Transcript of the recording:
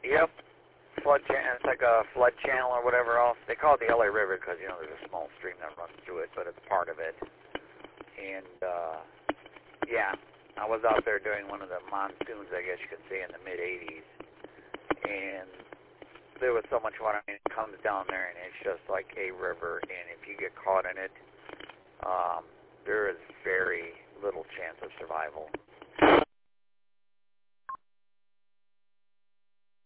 Yep. Flood channel. It's like a flood channel or whatever else. They call it the LA River because, you know, there's a small stream that runs through it, but it's part of it. And, yeah, I was out there during one of the monsoons, I guess you could say, in the mid-'80s. And there was so much water, and it comes down there, and it's just like a river. And if you get caught in it, there is very little chance of survival.